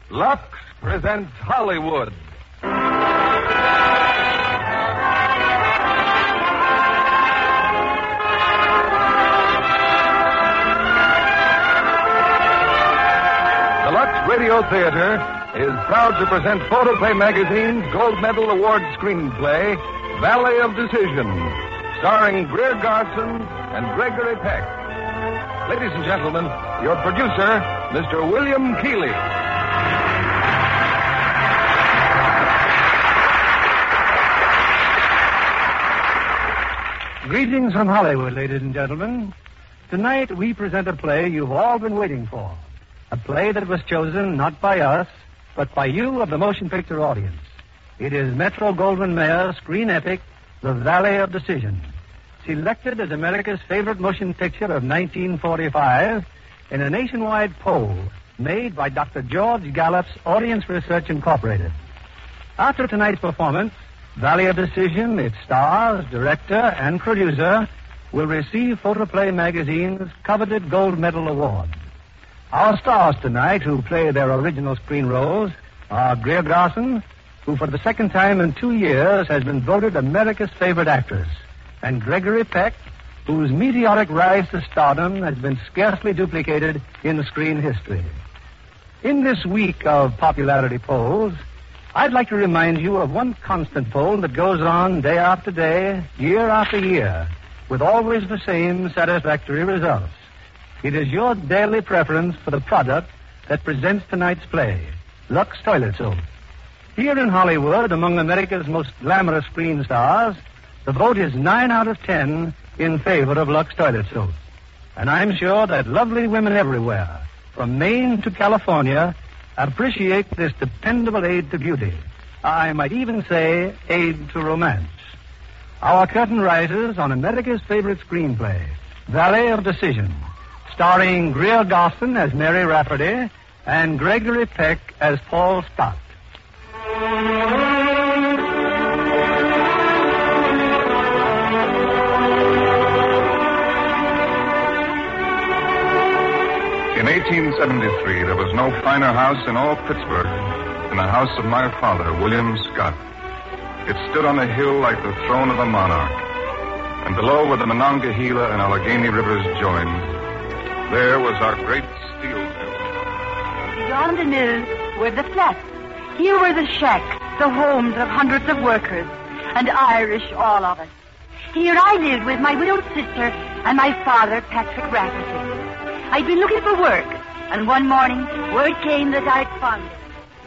Lux presents Hollywood. The Lux Radio Theater is proud to present Photoplay Magazine's Gold Medal Award screenplay, Valley of Decision, starring Greer Garson and Gregory Peck. Ladies and gentlemen, your producer, Mr. William Keighley. Greetings from Hollywood, ladies and gentlemen. Tonight we present a play you've all been waiting for. A play that was chosen not by us, but by you of the motion picture audience. It is Metro-Goldwyn-Mayer's screen epic, The Valley of Decision, selected as America's favorite motion picture of 1945 in a nationwide poll made by Dr. George Gallup's Audience Research Incorporated. After tonight's performance, Valley of Decision, its stars, director, and producer will receive Photoplay Magazine's coveted Gold Medal Award. Our stars tonight, who play their original screen roles, are Greer Garson, who for the second time in 2 years has been voted America's favorite actress, and Gregory Peck, whose meteoric rise to stardom has been scarcely duplicated in screen history. In this week of popularity polls, I'd like to remind you of one constant poll that goes on day after day, year after year, with always the same satisfactory results. It is your daily preference for the product that presents tonight's play, Lux Toilet Soap. Here in Hollywood, among America's most glamorous screen stars, the vote is 9 out of 10 in favor of Lux Toilet Soap. And I'm sure that lovely women everywhere, from Maine to California, appreciate this dependable aid to beauty. I might even say aid to romance. Our curtain rises on America's favorite screenplay, Valley of Decision, starring Greer Garson as Mary Rafferty and Gregory Peck as Paul Scott. In 1873, there was no finer house in all Pittsburgh than the house of my father, William Scott. It stood on a hill like the throne of a monarch, and below where the Monongahela and Allegheny rivers joined, there was our great steel mill. Beyond the mill were the flats. Here were the shacks, the homes of hundreds of workers, and Irish, all of us. Here I lived with my widowed sister and my father, Patrick Rafferty. I'd been looking for work, and one morning, word came that I'd found it.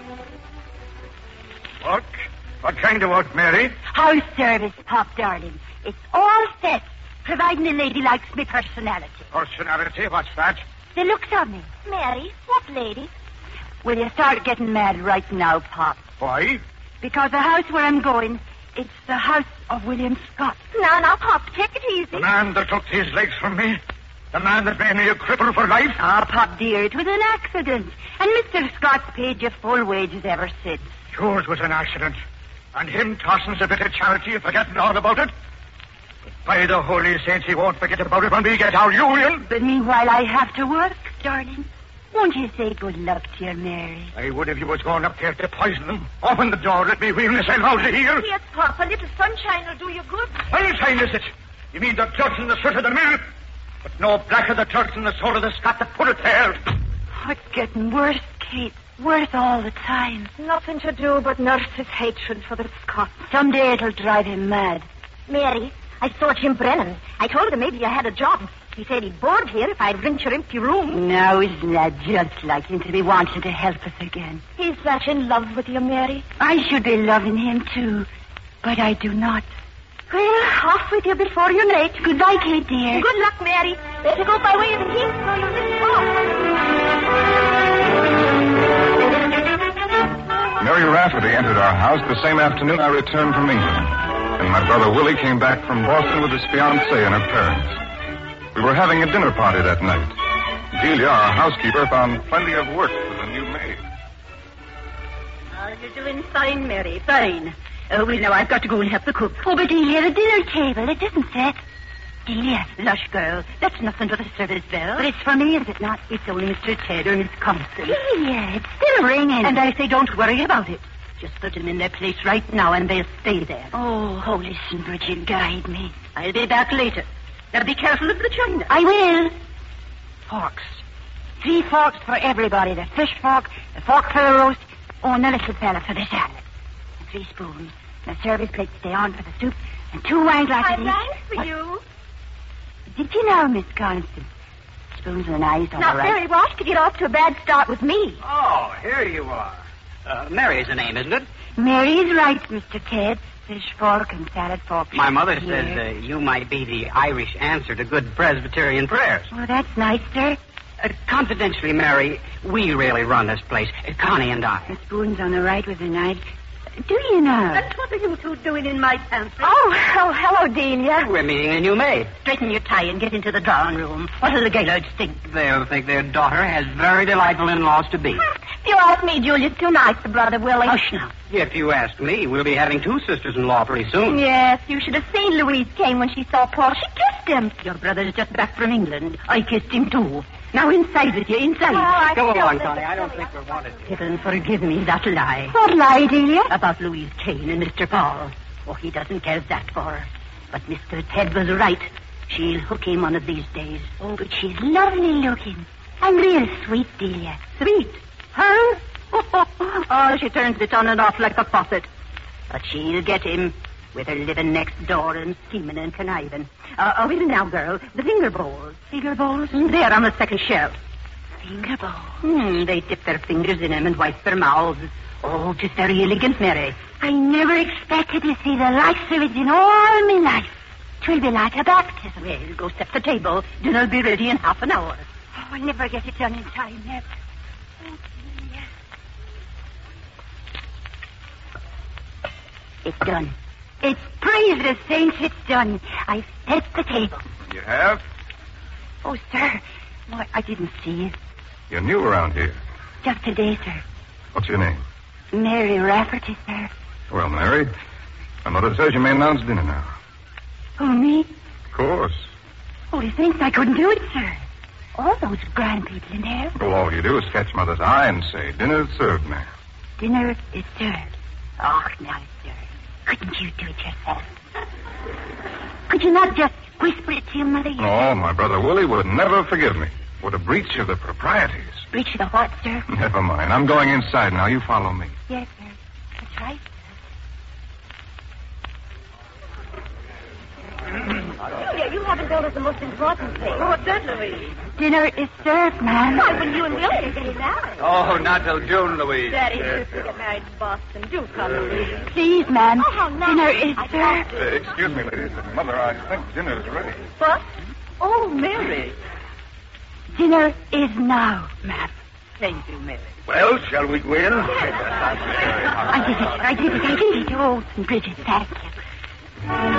Work? What kind of work, Mary? House service, Pop, darling. It's all set, providing the lady likes me personality. Personality? What's that? The looks of me. Mary, what lady? Will you start getting mad right now, Pop? Why? Because the house where I'm going, it's the house of William Scott. Now, Pop, take it easy. The man that took his legs from me? The man that made me a cripple for life? Ah, Pop, dear, it was an accident. And Mr. Scott's paid you full wages ever since. Yours was an accident. And him tossing a bit of charity and forgetting all about it? But by the holy saints, he won't forget about it when we get our union. But meanwhile, I have to work, darling. Won't you say good luck to your Mary? I would if you was going up there to poison them. Open the door, let me wheel myself out of here. Yes, Pop, a little sunshine will do you good. Sunshine, is it? You mean the dirt in the soot of the mill? But no blacker the dirt than the soul of the Scot that put it there. Oh, it's getting worse, Kate. Worse all the time. Nothing to do but nurse his hatred for the Scots. Someday it'll drive him mad. Mary, I saw Jim Brennan. I told him maybe I had a job. He said he'd board here if I'd rent your empty room. Now, isn't that just like him to be wanting to help us again? He's that in love with you, Mary. I should be loving him, too. But I do not. Well, off with you before you're late. Goodbye, Kate, dear. Good luck, Mary. Better go by way of the Keys so you'll miss off. Mary Rafferty entered our house the same afternoon I returned from England, and my brother Willie came back from Boston with his fiancée and her parents. We were having a dinner party that night. Delia, our housekeeper, found plenty of work for the new maid. You're doing fine, Mary, fine. Oh, well, now I've got to go and help the cook. Oh, but Delia, the dinner table, it isn't set. Delia. Lush girl. That's nothing but a service bell. But it's for me, is it not? It's only Mr. Ted or Miss Constant. Delia, it's still ringing. And I say don't worry about it. Just put them in their place right now and they'll stay there. Oh, Holy St. Bridget, guide me. I'll be back later. Now be careful of the china. I will. Forks. 3 forks for everybody. The fish fork, the fork for the roast, and the little fella for the salad. And 3 spoons. The service plate stay on for the soup, and 2 wine glasses each. I rang for you. Did you know, Miss Constant? Spoons and knives all Not right. very wash to get off to a bad start with me. Oh, here you are. Mary's the name, isn't it? Mary's right, Mr. Ted. Fish fork and salad fork. My mother Here. says you might be the Irish answer to good Presbyterian prayers. Oh, that's nice, sir. Confidentially, Mary, we really run this place. Connie and I. The spoons on the right with the knife. Do you know? And what are you two doing in my pantry? Oh, hello, Delia. We're meeting a new maid. Straighten your tie and get into the drawing room. What'll the Gaylords think? They'll think their daughter has very delightful in-laws to be. You asked me, Julius, too nice, Brother Willie. Hush now. If you ask me, we'll be having 2 sisters-in-law pretty soon. Yes, you should have seen Louise came when she saw Paul. She kissed him. Your brother's just back from England. I kissed him, too. Now inside with you, inside. I Go feel along, that- Connie. I don't think we're wanted. Heaven forgive me that lie. What lie, Delia? About Louise Kane and Mr. Paul. Oh, he doesn't care that for her. But Mr. Ted was right. She'll hook him one of these days. Oh, but she's lovely looking. And real sweet, Delia. Sweet. Her? Oh, she turns it on and off like a faucet. But she'll get him with her living next door and scheming and conniving. Well, now, girl, the finger bowls. Finger bowls? There on the second shelf. Finger bowls. They dip their fingers in them and wipe their mouths. Oh, just very elegant, Mary. I never expected to see the likes of it in all my life. 'Twill be like a baptism. Well, go set the table. Dinner'll be ready in half an hour. Oh, I'll never get it done in time yet. Oh, Delia. It's done. It's praise the saints it's done. I've set the table. You have? Oh, sir. No, I didn't see you. You're new around here. Just today, sir. What's your name? Mary Rafferty, sir. Well, Mary, my mother says you may announce dinner now. Who, me? Of course. Holy saints, I couldn't do it, sir. All those grand people in there. Well, all you do is catch Mother's eye and say, dinner's served, ma'am. Dinner is served. Oh, now, sir. Couldn't you do it yourself? Could you not just whisper it to your mother? Oh, my brother Willie would never forgive me. What a breach of the proprieties. Breach of the what, sir? Never mind. I'm going inside now. You follow me. Yes, sir. That's right. Yeah, you haven't told us the most important thing. What's that, Louise? Dinner is served, ma'am. Why, when you and Willie are getting married. Oh, not till June, Louise. Daddy, if we get married in Boston, do come, Louise. Please, ma'am. Oh, how nice. Dinner is served. Excuse me, ladies. Mother, I think dinner's ready. What? Oh, Mary. Dinner is now, ma'am. Thank you, Mary. Well, shall we go in? I did it. Oh, Bridget, thank you.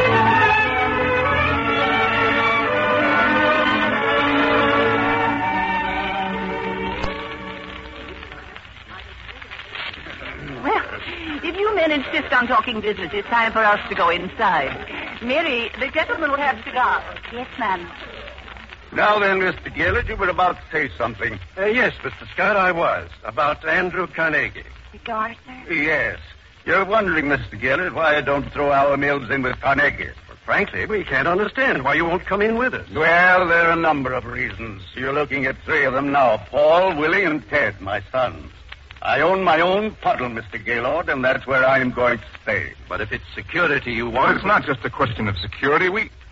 Well, if you men insist on talking business, it's time for us to go inside. Mary, the gentleman will have cigars. Yes, ma'am. Now then, Mr. Gaylord, you were about to say something. Yes, Mr. Scott, I was. About Andrew Carnegie. Cigar, sir? Yes. You're wondering, Mr. Gaylord, why I don't throw our mills in with Carnegie. Well, frankly, we can't understand why you won't come in with us. Well, there are a number of reasons. You're looking at 3 of them now. Paul, Willie, and Ted, my sons. I own my own puddle, Mr. Gaylord, and that's where I'm going to stay. But if it's security you Well, want... it's not just a question of security.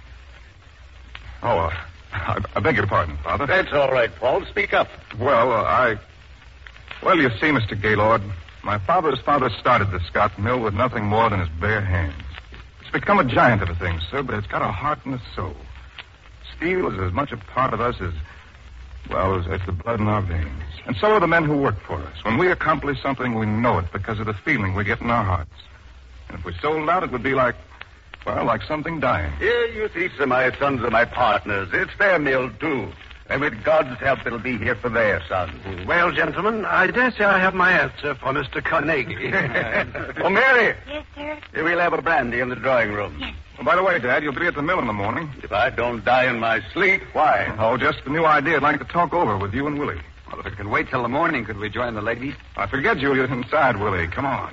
I beg your pardon, Father. That's all right, Paul. Speak up. Well, you see, Mr. Gaylord, my father started the Scott Mill with nothing more than his bare hands. It's become a giant of a thing, sir, but it's got a heart and a soul. Steel is as much a part of us as the blood in our veins. And so are the men who work for us. When we accomplish something, we know it because of the feeling we get in our hearts. And if we sold out, it would be like something dying. Here, you see, sir, my sons are my partners. It's their mill, too. And with God's help, it'll be here for their sons. Well, gentlemen, I dare say I have my answer for Mr. Carnegie. Oh, Mary, Yes, sir. we'll have a brandy in the drawing room. Yes, Well, by the way, Dad, you'll be at the mill in the morning. If I don't die in my sleep, why? Oh, just a new idea I'd like to talk over with you and Willie. Well, if it can wait till the morning, could we join the ladies? I forget Julia's inside, Willie. Come on.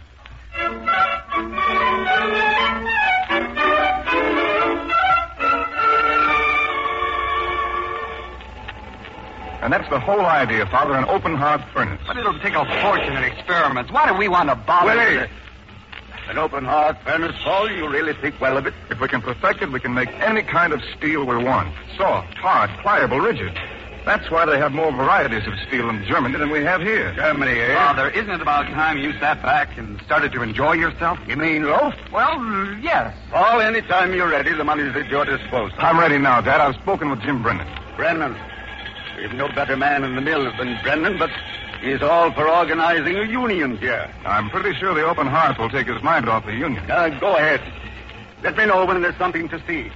And that's the whole idea, Father, an open-heart furnace. But it'll take a fortune in experiments. Why do we want to bother Willie! with it? An open heart furnace, Paul? You really think well of it? If we can perfect it, we can make any kind of steel we want. Soft, hard, pliable, rigid. That's why they have more varieties of steel in Germany than we have here. Germany, eh? Father, isn't it about time you sat back and started to enjoy yourself? You mean loaf? Well, yes. Paul, anytime you're ready, the money's at your disposal. I'm ready now, Dad. I've spoken with Jim Brennan. Brennan. We've no better man in the mill than Brennan, but he's all for organizing a union here. I'm pretty sure the open heart will take his mind off the union. Go ahead. Let me know when there's something to see.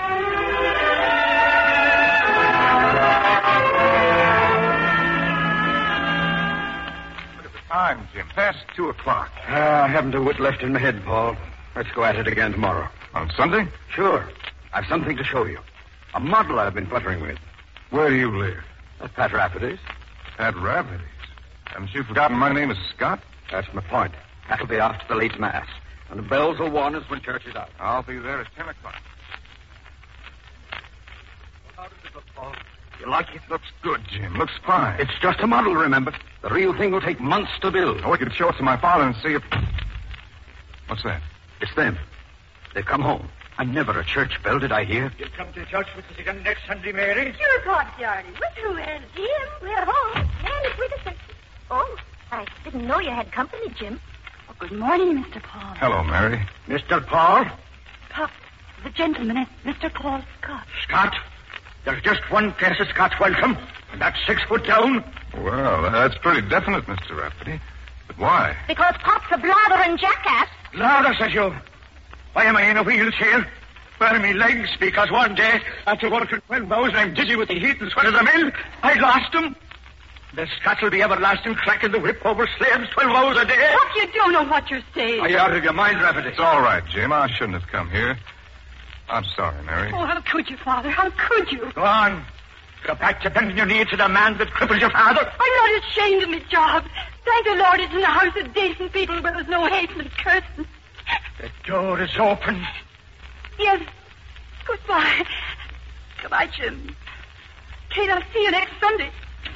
Look at the time, Jim. Past 2 o'clock. I haven't a wit left in my head, Paul. Let's go at it again tomorrow. On Sunday? Sure. I've something to show you. A model I've been fluttering with. Where do you live? At Pat Rafferty's. At Rafferty's. Haven't you forgotten my name is Scott? That's my point. That'll be after the late mass. And the bells will warn us when church is out. I'll be there at 10 o'clock. How does it look, Paul? You like it? Looks good, Jim. Looks fine. It's just a model, remember. The real thing will take months to build. Oh, we could show it to my father and see if... What's that? It's them. They've come home. I'm never a church bell, did I hear? You'll come to church with us again next Sunday, Mary? Sure, Pop, darling. We're through, and Jim, we're home. And it's with us. Oh, I didn't know you had company, Jim. Oh, good morning, Mr. Paul. Hello, Mary. Mr. Paul? Pop, the gentleman is Mr. Paul Scott. Scott? There's just one case of Scott's welcome, and that's 6 foot down. Well, that's pretty definite, Mr. Rafferty. But why? Because Pop's a blathering jackass. Louder, says you. Why am I in a wheelchair? Burn me legs because one day, after working 12 hours and I'm dizzy with the heat and sweat of the mill, I lost them. The Scots will be everlasting cracking the whip over slaves 12 hours a day. Pop, you don't know what you're saying. Are you out of your mind, Rafferty? It's all right, Jim. I shouldn't have come here. I'm sorry, Mary. Oh, how could you, Father? How could you? Go on. Go back to bending your knee to the man that crippled your father. I'm not ashamed of my job. Thank the Lord it's in a house of decent people where there's no hatred and cursing. The door is open. Yes. Goodbye. Goodbye, Jim. Kate, I'll see you next Sunday.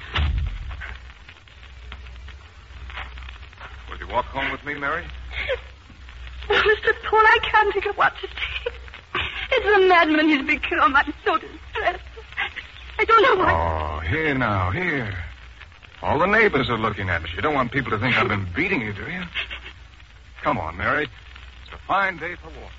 Will you walk home with me, Mary? Oh, Mr. Paul, I can't think of what to say. It's a madman he's become. I'm so distressed. I don't know what... Oh, here now, here. All the neighbors are looking at us. You don't want people to think I've been beating you, do you? Come on, Mary. It's a fine day for walking.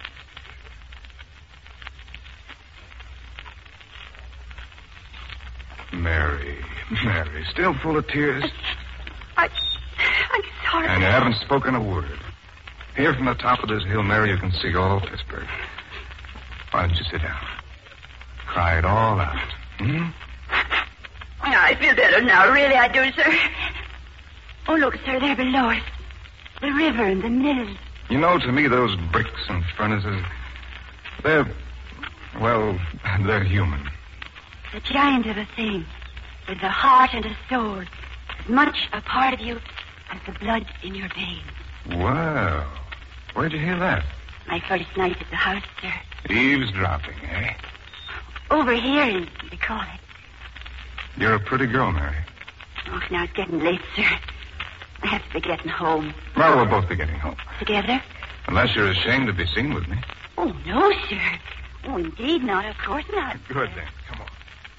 Mary, still full of tears? I'm sorry. And you haven't spoken a word. Here from the top of this hill, Mary, you can see all Pittsburgh. Why don't you sit down? Cry it all out. Hmm? I feel better now. Really, I do, sir. Oh, look, sir, there below us. The river and the mill. You know, to me, those bricks and furnaces, they're human. The giant of a thing, with a heart and a soul, as much a part of you as the blood in your veins. Well, where'd you hear that? My first night at the house, sir. Eavesdropping, eh? Overhearing, they call it. You're a pretty girl, Mary. Oh, now it's getting late, sir. I have to be getting home. Well, we'll both be getting home. Together? Unless you're ashamed to be seen with me. Oh, no, sir. Oh, indeed not. Of course not. Good, then. Come on.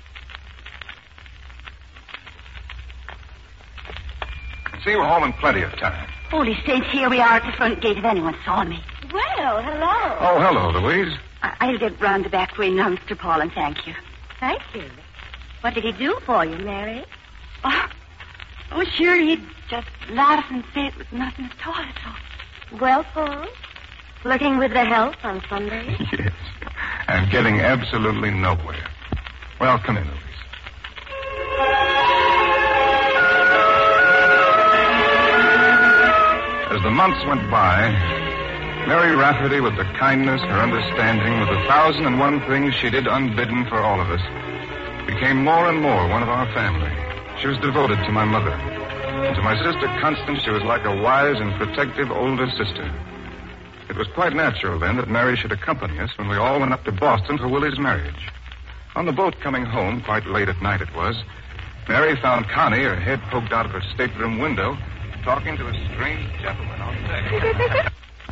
See, we're home in plenty of time. Holy saints, here we are at the front gate if anyone saw me. Well, hello. Oh, hello, Louise. I'll get round the back way now, Mr. Paul, and thank you. Thank you. What did he do for you, Mary? Oh, sure, he'd just laugh and say it was nothing at all. Well, Paul, flirting with the help on Sunday? Yes. And getting absolutely nowhere. Well, come in, Louise. As the months went by, Mary Rafferty, with the kindness, her understanding, with the 1,001 things she did unbidden for all of us, became more and more one of our family. She was devoted to my mother. And to my sister Constance, she was like a wise and protective older sister. It was quite natural then that Mary should accompany us when we all went up to Boston for Willie's marriage. On the boat coming home, quite late at night it was, Mary found Connie, her head poked out of her stateroom window, talking to a strange gentleman on deck.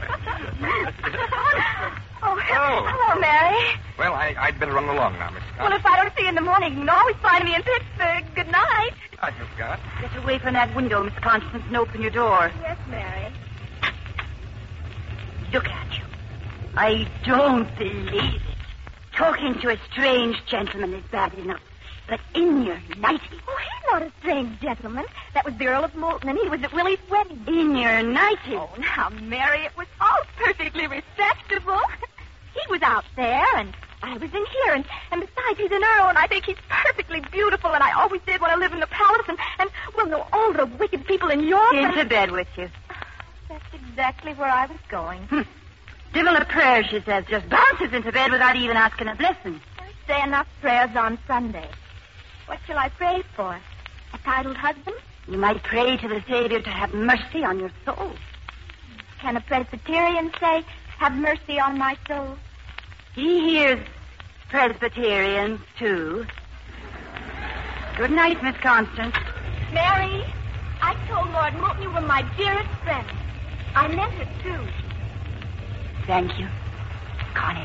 Hello, Mary. Well, I'd better run along now, Miss Scott. Well, if I don't see you in the morning, you can always find me in Pittsburgh. Good night. Hi, Miss Scott. Get away from that window, Miss Constance, and open your door. Yes, Mary. Look at you. I don't believe it. Talking to a strange gentleman is bad enough. But in your nightie. Oh, he's not a strange gentleman. That was the Earl of Moulton, and he was at Willie's wedding. In your nightie? Oh, now, Mary, it was all perfectly respectable. He was out there, and I was in here, and besides, he's an earl, and I think he's perfectly beautiful, and I always did want to live in the palace, and well, no, all the wicked people in York. Into bed with you. That's exactly where I was going. Divil a prayer, she says, just bounces into bed without even asking a blessing. I say enough prayers on Sunday. What shall I pray for? A titled husband? You might pray to the Savior to have mercy on your soul. Can a Presbyterian say, have mercy on my soul? He hears Presbyterians, too. Good night, Miss Constance. Mary, I told Lord Moulton you were my dearest friend. I meant it, too. Thank you, Connie.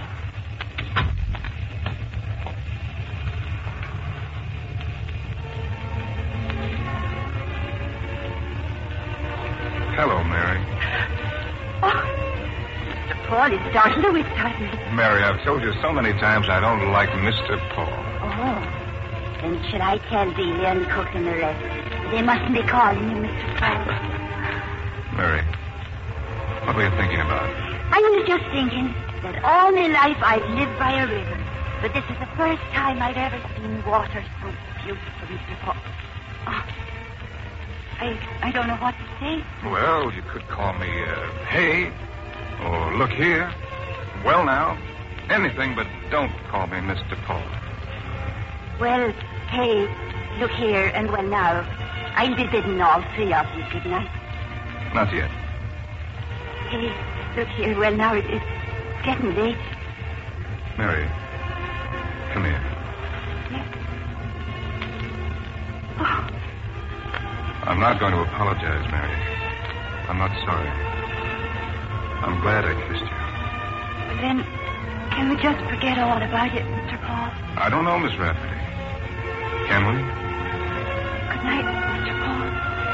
Hello, Mary. Oh, Mr. Paul is starting to excite me. Mary, I've told you so many times I don't like Mr. Paul. Oh, then should I tell Delia and Cook and the rest? They mustn't be calling you Mr. Paul. Mary, what were you thinking about? I was just thinking that all my life I've lived by a river, but this is the first time I've ever seen water so beautiful, Mr. Paul. Oh, I don't know what to say. Well, you could call me, hey, or look here. Well, now, anything, but don't call me Mr. Paul. Well, hey, look here, and well, now, I'll be bidding all three of you good night. Not yet. Hey, look here, well, now, it's getting late. Mary, come here. Yes. Oh. I'm not going to apologize, Mary. I'm not sorry. I'm glad I kissed you. Well, then, can we just forget all about it, Mr. Paul? I don't know, Miss Rafferty. Can we? Good night, Mr. Paul.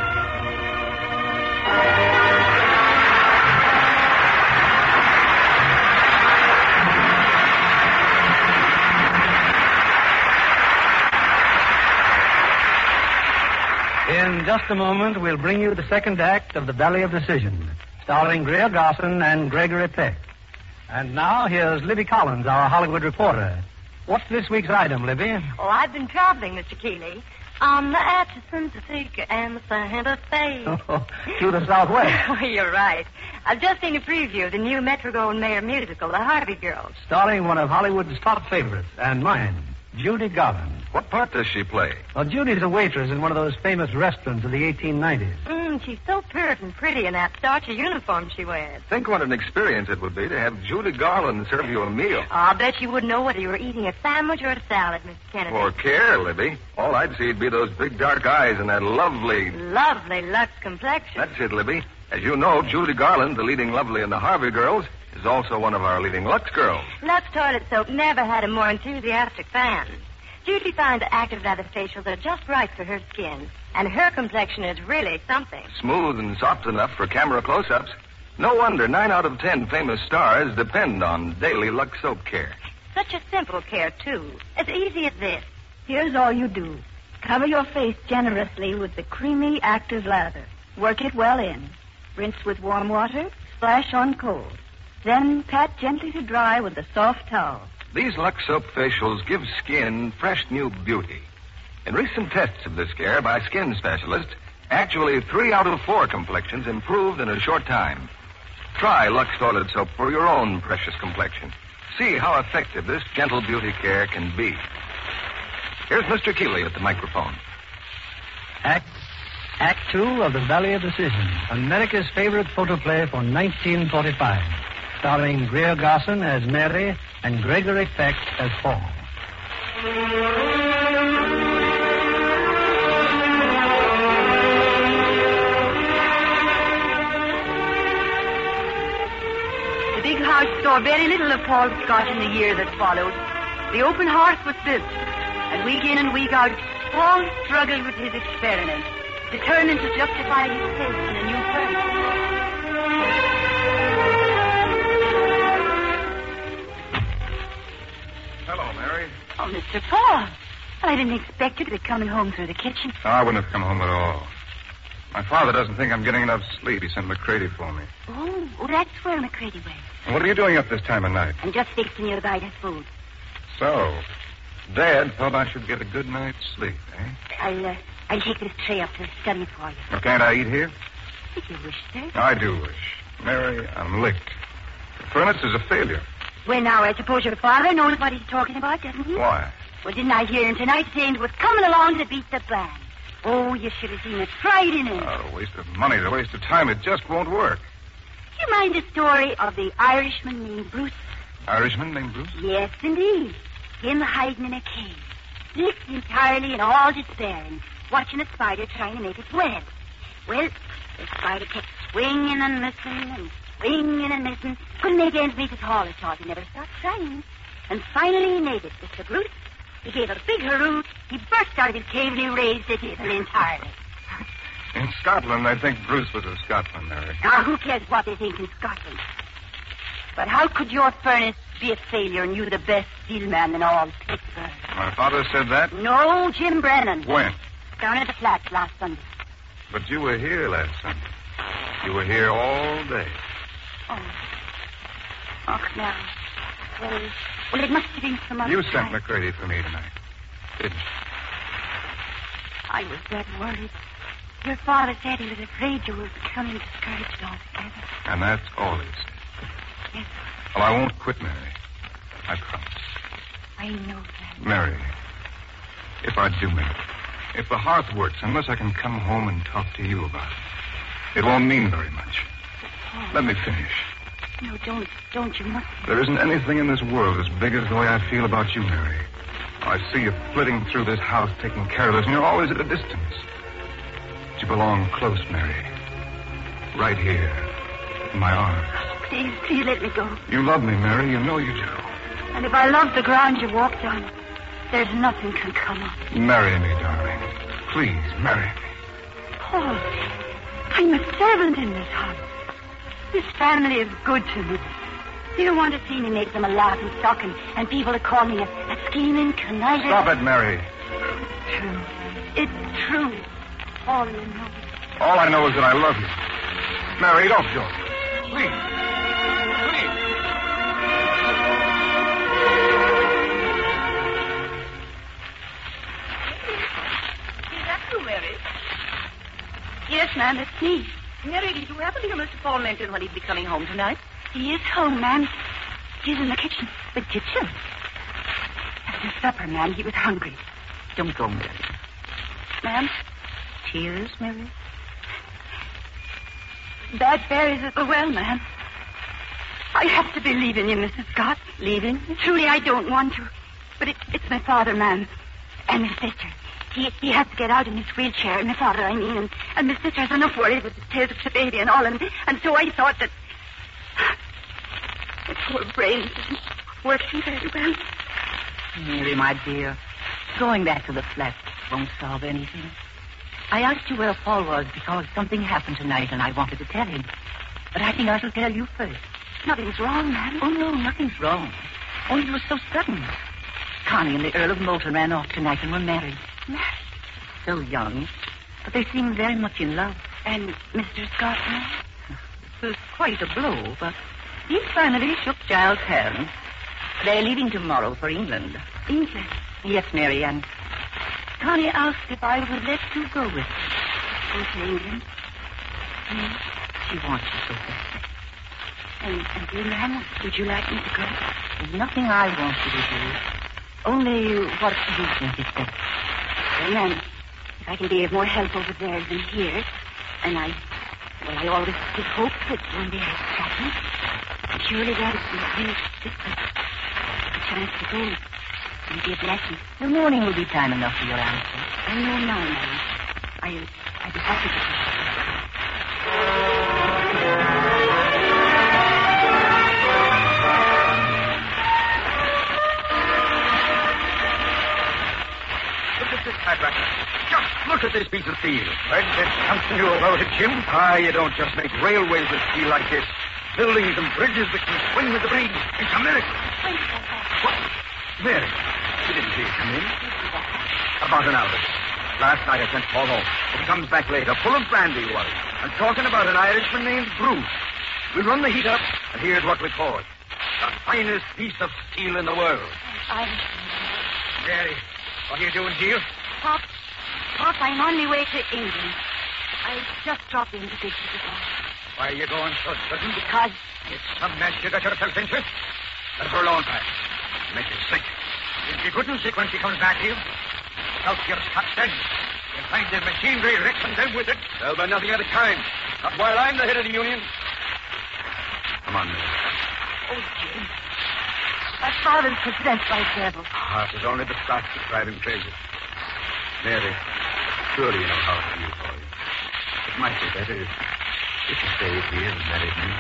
In just a moment, we'll bring you the second act of The Valley of Decision, starring Greer Garson and Gregory Peck. And now, here's Libby Collins, our Hollywood reporter. What's this week's item, Libby? Oh, I've been traveling, Mr. Keeley, on the Atchison, Topeka, and the Santa Fe. To the southwest. Oh, you're right. I've just seen a preview of the new Metro-Goldwyn-Mayer musical, The Harvey Girls. Starring one of Hollywood's top favorites, and mine, Judy Garland. What part does she play? Well, Judy's a waitress in one of those famous restaurants of the 1890s. She's so pert and pretty in that starchy uniform she wears. Think what an experience it would be to have Judy Garland serve you a meal. Oh, I'll bet you wouldn't know whether you were eating a sandwich or a salad, Mr. Kennedy. Or care, Libby. All I'd see would be those big dark eyes and that lovely... Lovely Lux complexion. That's it, Libby. As you know, Judy Garland, the leading lovely in the Harvey Girls, is also one of our leading Lux girls. Lux toilet soap never had a more enthusiastic fan. Judy finds active lather facials are just right for her skin, and her complexion is really something. Smooth and soft enough for camera close-ups. No wonder 9 out of 10 famous stars depend on daily Lux soap care. Such a simple care, too. As easy as this. Here's all you do. Cover your face generously with the creamy active lather. Work it well in. Rinse with warm water, splash on cold. Then pat gently to dry with a soft towel. These Lux soap facials give skin fresh new beauty. In recent tests of this care by skin specialists, actually 3 out of 4 complexions improved in a short time. Try Lux Toilet Soap for your own precious complexion. See how effective this gentle beauty care can be. Here's Mr. Keeley at the microphone. Act 2 of The Valley of Decision, America's favorite photoplay for 1945, starring Greer Garson as Mary and Gregory Peck as Paul. The big house saw very little of Paul Scott in the year that followed. The open hearth was built, and week in and week out, Paul struggled with his experiment, determined to justify his faith in a new furnace. Hello, Mary. Oh, Mr. Paul. I didn't expect you to be coming home through the kitchen. No, I wouldn't have come home at all. My father doesn't think I'm getting enough sleep. He sent McCready for me. Oh, that's where McCready went. And what are you doing up this time of night? I'm just fixing you a bite of food. So, Dad thought I should get a good night's sleep, eh? I'll take this tray up to the study for you. Well, can't I eat here? If you wish, sir. I do wish. Mary, I'm licked. The furnace is a failure. Well, now, I suppose your father knows what he's talking about, doesn't he? Why? Well, didn't I hear him tonight saying it was coming along to beat the plan? Oh, you should have seen the pride in it. A waste of money, a waste of time. It just won't work. Do you mind the story of the Irishman named Bruce? Irishman named Bruce? Yes, indeed. Him hiding in a cave, licked entirely in all despair, and watching a spider trying to make its web. Well, the spider kept swinging and missing and swinging and missing. Couldn't make ends meet at all. He never stopped trying. And finally he made it, Mr. Bruce. He gave a big hurrah. He burst out of his cave and he raised the table entirely. In Scotland, I think Bruce was a Scotsman, Mary. Now, who cares what they think in Scotland? But how could your furnace be a failure and you the best steel man in all Pittsburgh? My father said that? No, Jim Brennan. When? Down at the flats last Sunday. But you were here last Sunday. You were here all day. Oh. Oh, now. Well, it must have been some other You time. sent McCready for me tonight, didn't you? I was that worried. Your father said he was afraid you were becoming discouraged altogether. And that's all he said. Yes, Well, I won't quit, Mary. I promise. I know that. Mary, if I do make it, if the hearth works, unless I can come home and talk to you about it, it won't mean very much. Let me finish. No, don't. You must. There isn't anything in this world as big as the way I feel about you, Mary. I see you flitting through this house taking care of us, and you're always at a distance. But you belong close, Mary. Right here, in my arms. Please let me go. You love me, Mary. You know you do. And if I love the ground you walked on, there's nothing can come up. Marry me, darling. Please, marry me. Paul, I'm a servant in this house. This family is good to me. Do you want to see me make them a laughing stock and people to call me a scheming, conniving... Stop it, Mary. True. It's true. All you know. All I know is that I love you. Mary, don't go. Please. Please. Is that you, Mary? Yes, ma'am, it's me. Mary, did you happen to hear Mr. Paul mention when he'd be coming home tonight? He is home, ma'am. He's in the kitchen. The kitchen? After supper, ma'am. He was hungry. Don't go, Mary. Ma'am? Tears, Mary? Bad fairies at the well, ma'am. I have to be leaving you, Mrs. Scott. Leaving? Truly, I don't want to. But it's my father, ma'am. And my sister. He has to get out in his wheelchair. And my father, I mean. And my sister has enough worries with the tales of the baby and all. And so I thought that... My poor brain isn't working very well. Mary, my dear, going back to the flat won't solve anything. I asked you where Paul was because something happened tonight and I wanted to tell him. But I think I shall tell you first. Nothing's wrong, ma'am. Oh, no, nothing's wrong. Only it was so sudden. Connie and the Earl of Moulton ran off tonight and were married. Married? So young, but they seemed very much in love. And Mr. Scott, ma'am? It was quite a blow, but he finally shook Giles' hand. They're leaving tomorrow for England. England? Yes, Mary, and Connie asked if I would let you go with her. Go to England? She wants you so badly. And dear ma'am, would you like me to go? There's nothing I want you to do. Only what you think is best. Well, ma'am, if I can be of more help over there than here, and I always did hope that one day I'd happen. Surely that is the great difference. A chance to go and be a blessing. The morning will be time enough for your answer. I know now, ma'am. I'd be happy to go. Just look at this piece of steel. Fred, there's something new about it, Jim. You don't just make railways with steel like this. Buildings and bridges that can swing with the breeze. It's a miracle. What? Mary, you didn't see it come in? About an hour ago. Last night I sent Paul home. He comes back later, full of brandy he was, and talking about an Irishman named Bruce. We run the heat up, and here's what we call it. The finest piece of steel in the world. Mary, what are you doing here? Pop, I'm on my way to England. I just dropped in to bid you goodbye. Why are you going so sudden? Because... It's some mess you got yourself into. Let her alone, Pat. Make you sick. You'll be good and sick when she comes back here. Out your Scotch then. You'll find the machinery wrecked and them with it. There'll be nothing of the kind. Not while I'm the head of the union. Come on, Mary. Oh, Jim. My father's possessed by the devil. It was only the Scots that drive him crazy. Mary, surely you know how I feel for you. It might be better if you stayed here and married me.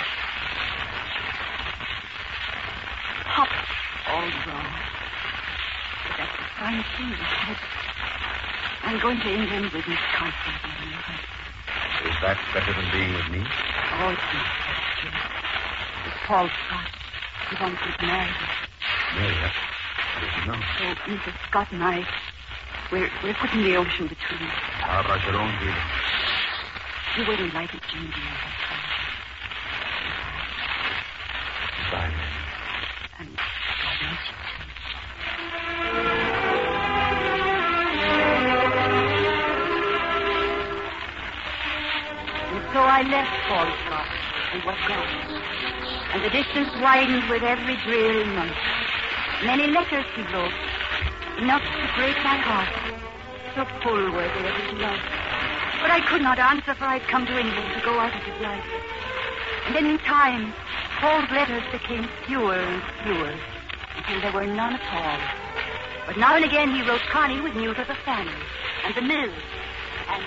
Pop, all wrong. But that's the fine thing you said. I'm going to England with Miss Constantine. Is that better than being with me? Oh, it's not that, Jim. It's Paul Scott. He wants me to marry him. Mary, how did you know? So, Mrs. Scott and I, we're putting the ocean between us. How about your own feelings? You wouldn't like it, Jim, dear. Goodbye, Mary. And God bless you, too. And so I left Paul Scott and was gone. And the distance widened with every dreary month. Many letters he wrote, enough to break my heart. So full were they of his love. But I could not answer, for I'd come to England to go out of his life. And then in time, Paul's letters became fewer and fewer, until there were none at all. But now and again he wrote Connie with news of the family, and the mill, and...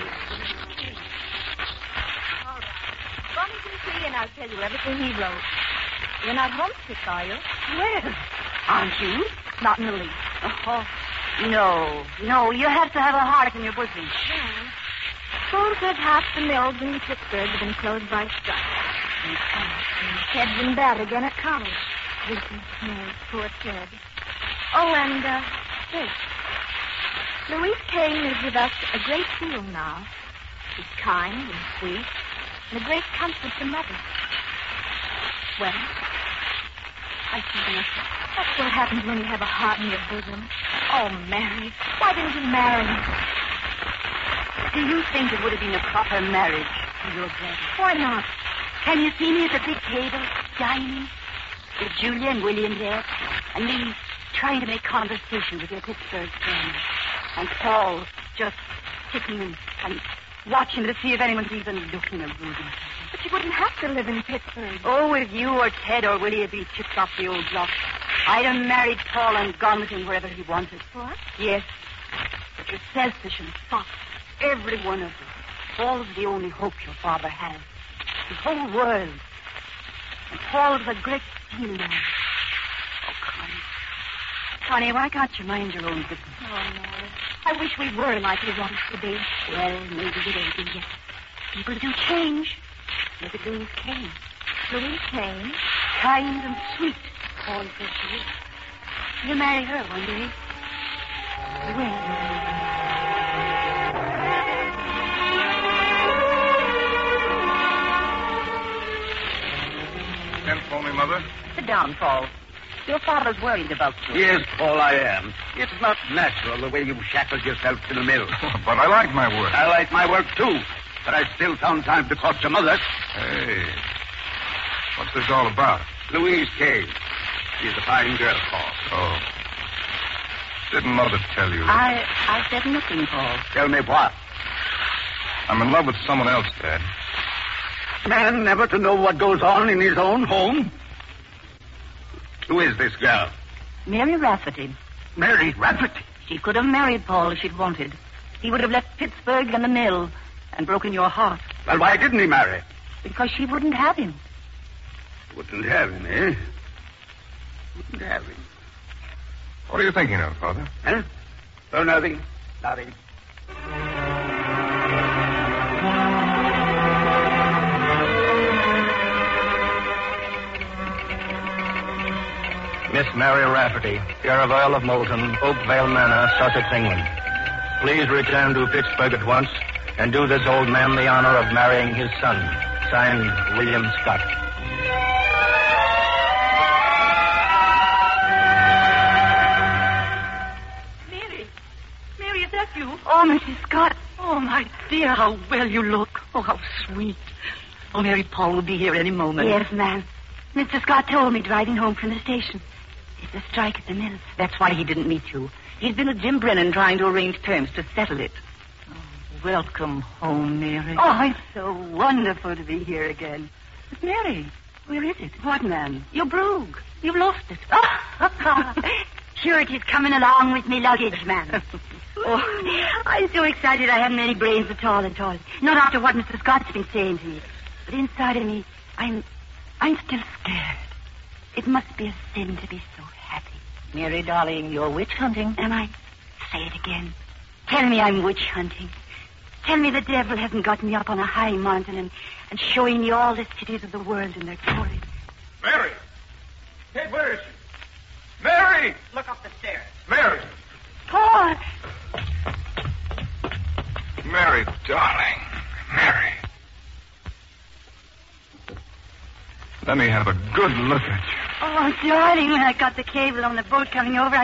All right. Run to see, and I'll tell you everything he wrote. You're not homesick, are you? Well, aren't you? Not in the least. Oh, no, you have to have a heart in your bosom. Yeah. Paul said half the mills in Pittsburgh have been closed by strike. Ted's been bad again at college. Poor Ted. Oh, and, wait. Louise Kane is with us a great deal now. She's kind and sweet, and a great comfort to Mother. Well, I see nothing. That's what happens when you have a heart in your bosom. Oh, Mary, why didn't you marry me? Do you think it would have been a proper marriage to your brother? Why not? Can you see me at the big table, dining, with Julia and William there, and me trying to make conversation with your Pittsburgh friends, and Paul just sitting and watching to see if anyone's even looking at Rudy? But you wouldn't have to live in Pittsburgh. Oh, if you or Ted or Willie had been chipped off the old block, I'd have married Paul and gone with him wherever he wanted. What? Yes. But you're selfish and soft, every one of you. Paul's the only hope your father has. The whole world. And Paul's a great deal now. Oh, Connie, why can't you mind your own business? Oh, Mary. I wish we were like we want to be. Well, maybe we don't be yet. People do change. Look at Louise Kane. Louise Kane? Kind and sweet, Paul says she is. You'll marry her one day. Well... Sent for me, Mother? Sit down, Paul. Your father's worried about you. Yes, Paul, I am. It's not natural the way you've shackled yourself to the mill. But I like my work. I like my work, too. But I still found time to talk to Mother. Hey. What's this all about? Louise Kane. She's a fine girl, Paul. Oh. Didn't Mother tell you? I said nothing, Paul. Tell me what? I'm in love with someone else, Dad. Man never to know what goes on in his own home. Who is this girl? Mary Rafferty. Mary Rafferty? She could have married Paul if she'd wanted. He would have left Pittsburgh and the mill and broken your heart. Well, why didn't he marry? Because she wouldn't have him. Wouldn't have him, eh? Wouldn't have him. What are you thinking of, Father? Huh? Oh, nothing. Nothing. Miss Mary Rafferty, care of Earl of Moulton, Oakvale Manor, Sussex, England. Please return to Pittsburgh at once and do this old man the honor of marrying his son. Signed, William Scott. Mary, is that you? Oh, Mrs. Scott. Oh, my dear, how well you look. Oh, how sweet. Oh, Mary, Paul will be here any moment. Yes, ma'am. Mr. Scott told me driving home from the station. It's a strike at the mills. That's why he didn't meet you. He's been with Jim Brennan trying to arrange terms to settle it. Oh, welcome home, Mary. Oh, it's so wonderful to be here again. But Mary, where is it? What, ma'am? Your brogue. You've lost it. Oh, sure, it is coming along with me luggage, ma'am. Oh, I'm so excited I haven't any brains at all. Not after what Mr. Scott's been saying to me. But inside of me, I'm still scared. It must be a sin to be so happy. Mary, darling, you're witch hunting. Am I? Say it again. Tell me I'm witch hunting. Tell me the devil hasn't got me up on a high mountain and showing me all the cities of the world in their glory. Mary! Hey, where is she? Mary! Look up the stairs. Mary! Paul! Mary, darling. Mary. Let me have a good look at you. Oh, darling, when I got the cable on the boat coming over,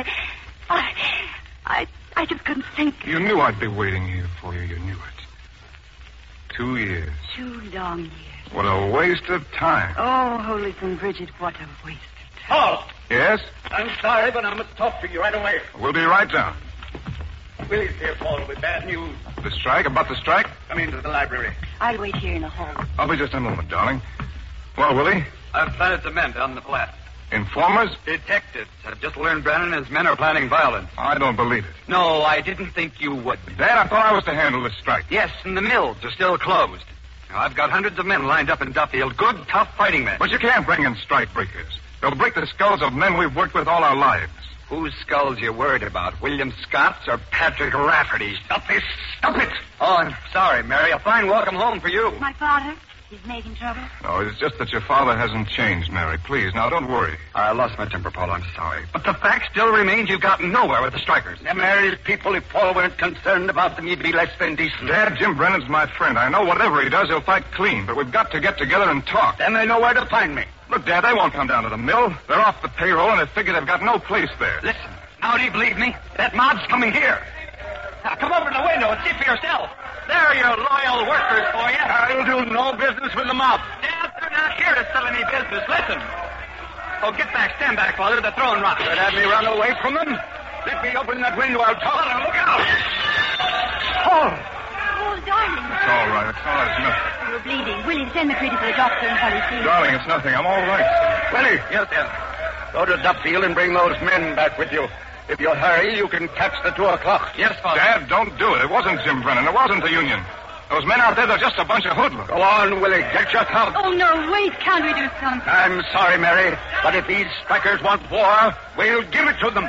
I just couldn't think. You knew I'd be waiting here for you. You knew it. 2 years. 2 long years. What a waste of time. Oh, Holy St. Bridget, what a waste of time. Paul! Yes? I'm sorry, but I must talk to you right away. We'll be right down. Willie's here, Paul, with bad news. The strike? About the strike? Come into the library. I'll wait here in the hall. I'll be just a moment, darling. Well, Willie? I've planted some men down the flat. Informers? Detectives. I've just learned Brennan and his men are planning violence. I don't believe it. No, I didn't think you would. Dad, I thought I was to handle this strike. Yes, and the mills are still closed. Now, I've got hundreds of men lined up in Duffield. Good, tough fighting men. But you can't bring in strike breakers. They'll break the skulls of men we've worked with all our lives. Whose skulls you worried about? William Scott's or Patrick Rafferty's? Stop this! Stop it! Oh, I'm sorry, Mary. A fine welcome home for you. My father, he's making trouble. No, it's just that your father hasn't changed, Mary. Please, now, don't worry. I lost my temper, Paul. I'm sorry. But the fact still remains you've gotten nowhere with the strikers. The Mary's people, if Paul weren't concerned about them, he'd be less than decent. Dad, Jim Brennan's my friend. I know whatever he does, he'll fight clean. But we've got to get together and talk. Then they know where to find me. Look, Dad, they won't come down to the mill. They're off the payroll, and they figure they've got no place there. Listen, now do you believe me? That mob's coming here. Now, come over to the window and see for yourself. They're your loyal workers for you. I'll do no business with the mob. Dad, they're not here to sell any business. Listen. Oh, get back. Stand back, Father. They're throwing rocks. They'd have me run away from them. Let me open that window. I'll talk. Father, look out. Paul! Oh, darling. It's all right. It's all right. It's nothing. You're bleeding. Willie, send McCready for the doctor and hurry, please. Darling, it's nothing. I'm all right. Willie. Yes, sir. Go to Duffield and bring those men back with you. If you hurry, you can catch the 2 o'clock. Yes, Father. Dad, don't do it. It wasn't Jim Brennan. It wasn't the Union. Those men out there, they're just a bunch of hoodlums. Go on, Willie. Get your count. Oh, no, wait. Can't we do something? I'm sorry, Mary, but if these strikers want war, we'll give it to them.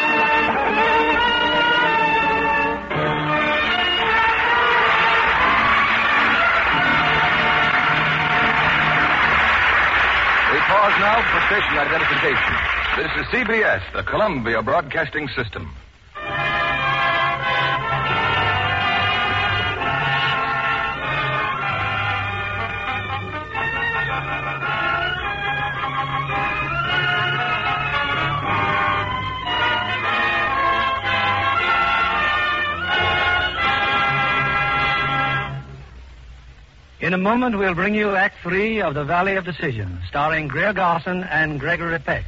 We pause now for station identification. This is CBS, the Columbia Broadcasting System. In In a moment, we'll bring you Act 3 of The Valley of Decision, starring Greer Garson and Gregory Peck.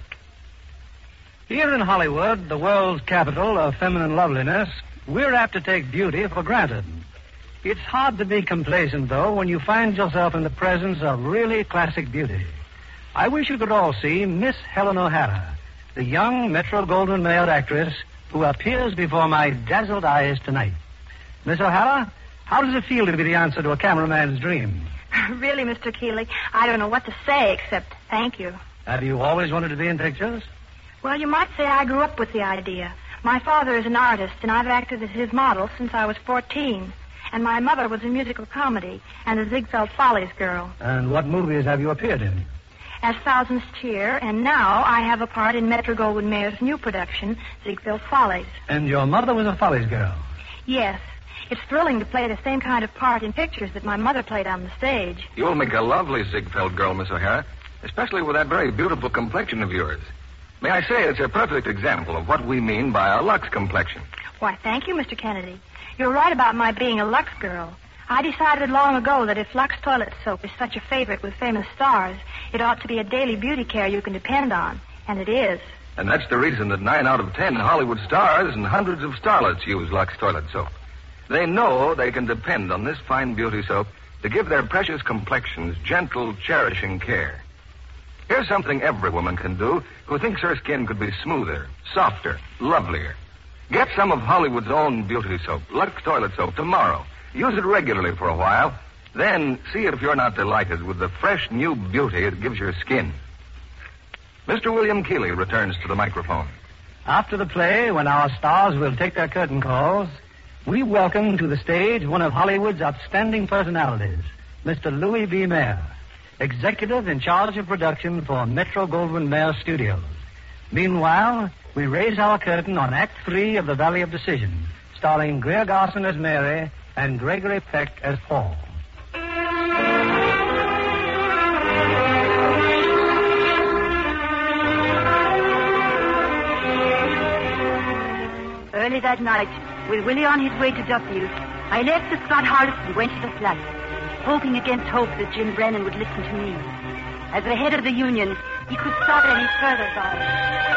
Here in Hollywood, the world's capital of feminine loveliness, we're apt to take beauty for granted. It's hard to be complacent, though, when you find yourself in the presence of really classic beauty. I wish you could all see Miss Helen O'Hara, the young Metro-Goldwyn-Mayer actress who appears before my dazzled eyes tonight. Miss O'Hara, how does it feel to be the answer to a cameraman's dream? Really, Mr. Keeley, I don't know what to say except thank you. Have you always wanted to be in pictures? Well, you might say I grew up with the idea. My father is an artist, and I've acted as his model since I was 14. And my mother was in musical comedy and the Ziegfeld Follies girl. And what movies have you appeared in? As Thousands Cheer, and now I have a part in Metro-Goldwyn-Mayer's new production, Ziegfeld Follies. And your mother was a Follies girl? Yes. It's thrilling to play the same kind of part in pictures that my mother played on the stage. You'll make a lovely Ziegfeld girl, Miss O'Hara, especially with that very beautiful complexion of yours. May I say it's a perfect example of what we mean by a Lux complexion. Why, thank you, Mr. Kennedy. You're right about my being a Lux girl. I decided long ago that if Lux toilet soap is such a favorite with famous stars, it ought to be a daily beauty care you can depend on. And it is. And that's the reason that 9 out of 10 Hollywood stars and hundreds of starlets use Lux toilet soap. They know they can depend on this fine beauty soap to give their precious complexions gentle, cherishing care. Here's something every woman can do who thinks her skin could be smoother, softer, lovelier. Get some of Hollywood's own beauty soap, Lux toilet soap, tomorrow. Use it regularly for a while. Then see if you're not delighted with the fresh new beauty it gives your skin. Mr. William Keeley returns to the microphone. After the play, when our stars will take their curtain calls, we welcome to the stage one of Hollywood's outstanding personalities, Mr. Louis B. Mayer, executive in charge of production for Metro-Goldwyn-Mayer Studios. Meanwhile, we raise our curtain on Act 3 of The Valley of Decision, starring Greer Garson as Mary and Gregory Peck as Paul. Early that night, with Willie on his way to Duffield, I left the Scott house and went to the flat, hoping against hope that Jim Brennan would listen to me. As the head of the union, he could stop any further violence.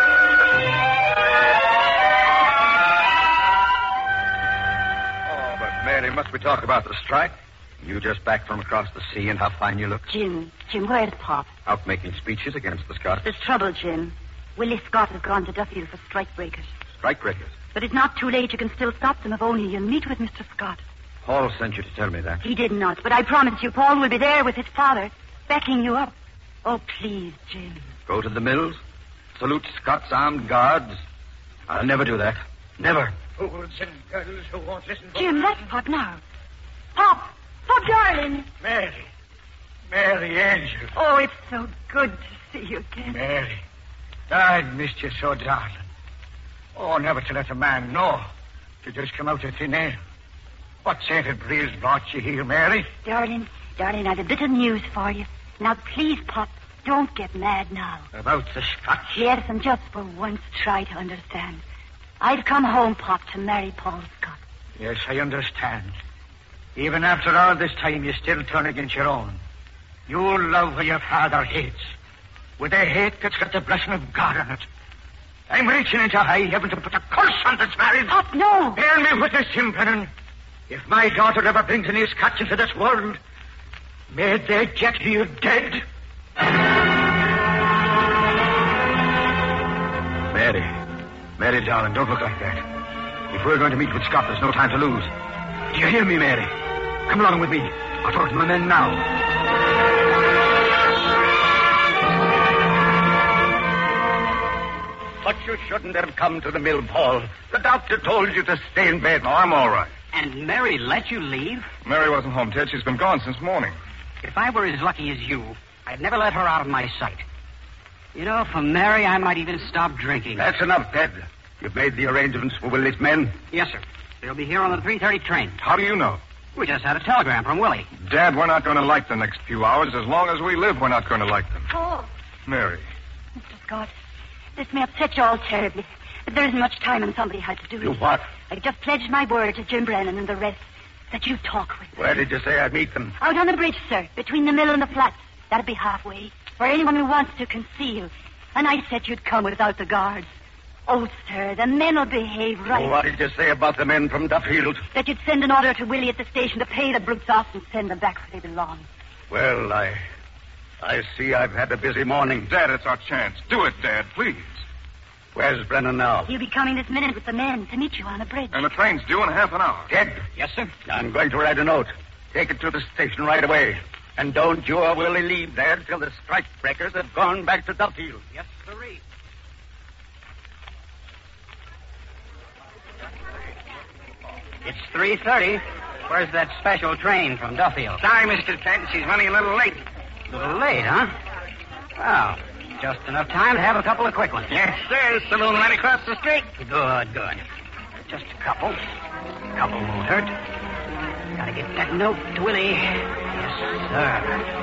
Oh, but Mary, must we talk about the strike? You just back from across the sea and how fine you look. Jim, where's Pop? Out making speeches against the Scots. There's trouble, Jim. Willie Scott has gone to Duffield for strike breakers. Strike breakers? But it's not too late. You can still stop them if only you'll meet with Mr. Scott. Paul sent you to tell me that. He did not, but I promise you Paul will be there with his father, backing you up. Oh, please, Jim. Go to the mills? Salute Scott's armed guards? I'll never do that. Never. Fools and girls who won't listen. Jim, that's Pop now. Pop, darling. Mary Angel. Oh, it's so good to see you again. Mary, I missed you so, darling. Oh, never to let a man know. To just come out of thin air. What sainted breeze brought you here, Mary? Darling, I've a bit of news for you. Now, please, Pop, don't get mad now. About the Scots? Yes, and just for once try to understand. I've come home, Pop, to marry Paul Scott. Yes, I understand. Even after all this time, you still turn against your own. You love what your father hates. With a hate that's got the blessing of God on it. I'm reaching into high heaven to put a curse on this marriage. Pop, no. Bear me witness, Jim Brennan. If my daughter ever brings any Scots into this world, may they get you dead. Mary, darling, don't look like that. If we're going to meet with Scott, there's no time to lose. Do you hear me, Mary? Come along with me. I'll talk to my men now. But you shouldn't have come to the mill, Paul. The doctor told you to stay in bed. No, I'm all right. And Mary let you leave? Mary wasn't home, Ted. She's been gone since morning. If I were as lucky as you, I'd never let her out of my sight. You know, for Mary, I might even stop drinking. That's enough, Ted. You've made the arrangements for Willie's men? Yes, sir. They'll be here on the 3:30 train. How do you know? We just had a telegram from Willie. Dad, we're not going to like the next few hours. As long as we live, we're not going to like them. Paul. Mary. Mr. Scott, this may upset you all terribly, but there isn't much time and somebody has to do it. Do what? I just pledged my word to Jim Brennan and the rest. that you talk with them. Where did you say I'd meet them? Out on the bridge, sir, between the mill and the flats. That'll be halfway, for anyone who wants to conceal. And I said you'd come without the guards. Oh, sir, the men will behave right. What did you say about the men from Duffield? That you'd send an order to Willie at the station to pay the brutes off and send them back where they belong. Well, I see I've had a busy morning. Dad, it's our chance. Do it, Dad, please. Where's Brennan now? He'll be coming this minute with the men to meet you on the bridge. And the train's due in half an hour. Ted. Yes, sir? I'm going to write a note. Take it to the station right away. And don't you or Willie leave there till the strike breakers have gone back to Duffield. Yes, sirree. It's 3:30. Where's that special train from Duffield? Sorry, Mr. Kent. She's running a little late. A little late, huh? Well, just enough time to have a couple of quick ones. Yes, sir. Saloon right across the street. Good. Just a couple. A couple won't hurt. Gotta get that note to Willie. Yes, sir.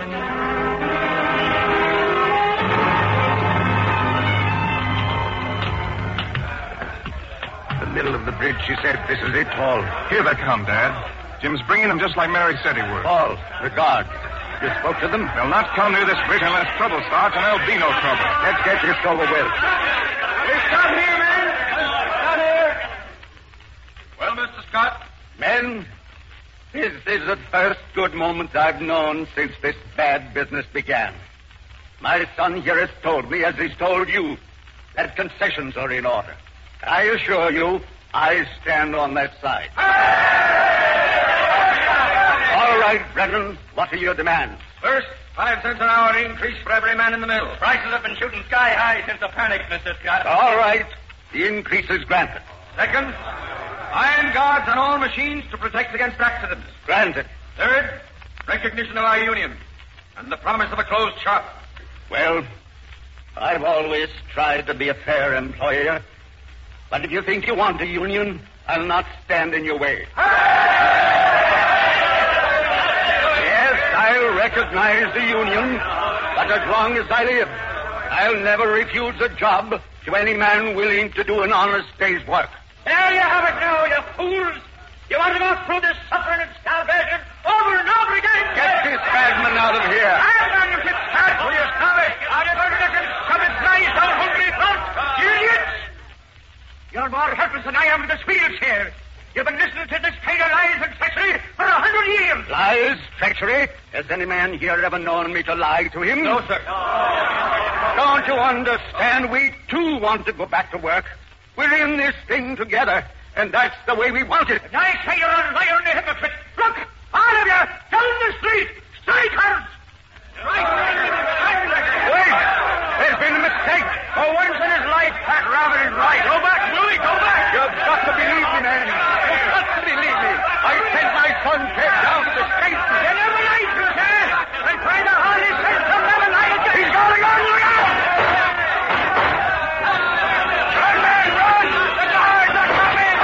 The middle of the bridge, she said. This is it, Paul. Here they come, Dad. Jim's bringing them just like Mary said he would. Paul, the guard. You spoke to them? They'll not come near this bridge unless trouble starts, and there'll be no trouble. Let's get this over with. Stop here, men. Stop here. Well, Mr. Scott? Men, this is the first good moment I've known since this bad business began. My son here has told me, as he's told you, that concessions are in order. I assure you, I stand on that side. All right, Brennan, what are your demands? First, 5 cents an hour increase for every man in the mill. Prices have been shooting sky high since the panic, Mr. Scott. All right, the increase is granted. Second, iron guards on all machines to protect against accidents. Granted. Third, recognition of our union and the promise of a closed shop. Well, I've always tried to be a fair employer. But if you think you want a union, I'll not stand in your way. Yes, I'll recognize the union, but as long as I live, I'll never refuse a job to any man willing to do an honest day's work. There you have it now, you fools. You want to go through this suffering and starvation over and over again? Get this bagman out of here. I'm going to get started. Will you stop it? Are you going to let him shove his knives down hungry throat? You idiots! You're more helpless than I am to the Swedes here. You've been listening to this kind of lies and treachery for 100 years. Lies? Treachery? Has any man here ever known me to lie to him? No, sir. Don't you understand? We, too, want to go back to work. We're in this thing together, and that's the way we want it. And I say you're a liar and a hypocrite. Look, all of you, down the street, strikers! Wait! There's been a mistake. For once in his life, Pat Rabbit is right. Go back, Louie, go back. You've got to believe me, man. You've got to believe me. I sent my son Ted down to the States. You never lied to us, eh? And try to hold his sense to never lie again. He's going on, look out! Run, man, run! The guards are coming!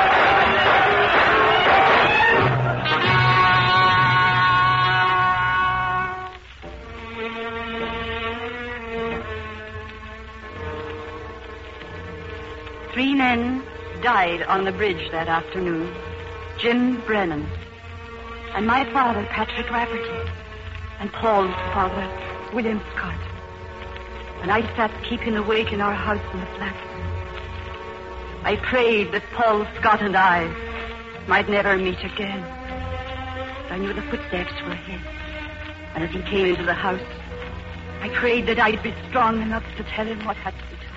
Three men died on the bridge that afternoon. Jim Brennan, and my father, Patrick Rafferty, and Paul's father, William Scott. And I sat keeping awake in our house in the flat. I prayed that Paul Scott and I might never meet again. I knew the footsteps were his. And as he came into the house, I prayed that I'd be strong enough to tell him what had to be done.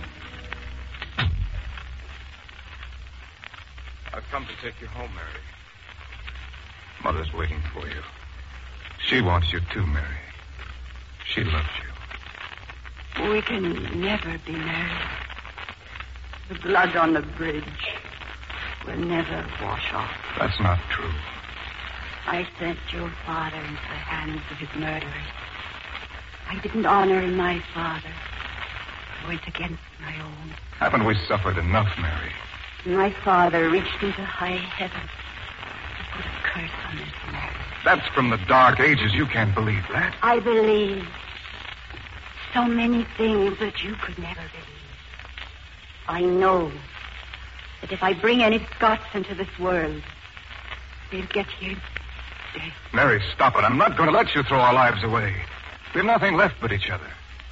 I've come to take you home, Mary. Mother's waiting for you. She wants you too, Mary. She loves you. We can never be married. The blood on the bridge will never wash off. That's not true. I sent your father into the hands of his murderers. I didn't honor my father. I went against my own. Haven't we suffered enough, Mary? My father reached into high heaven to put a curse on this marriage. That's from the dark ages. You can't believe that. I believe so many things that you could never believe. I know that if I bring any Scots into this world, They'll get you dead. Mary, stop it. I'm not going to let you throw our lives away. We've nothing left but each other.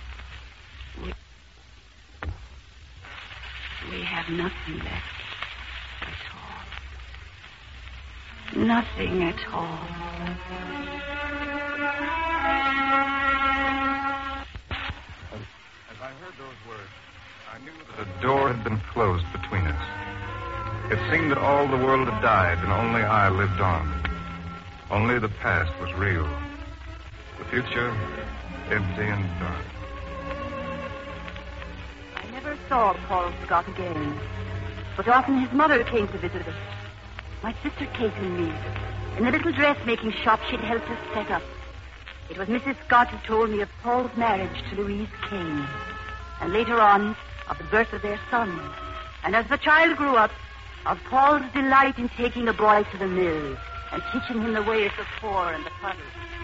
We have nothing left at all. Nothing at all. As I heard those words, I knew that a door had been closed between us. It seemed that all the world had died and only I lived on. Only the past was real. The future, empty and dark. I never saw Paul Scott again, but often his mother came to visit us. My sister Kate and me, in the little dressmaking shop she'd helped us set up. It was Mrs. Scott who told me of Paul's marriage to Louise Kane, and later on, of the birth of their son. And as the child grew up, of Paul's delight in taking the boy to the mill and teaching him the ways of four and the puddle.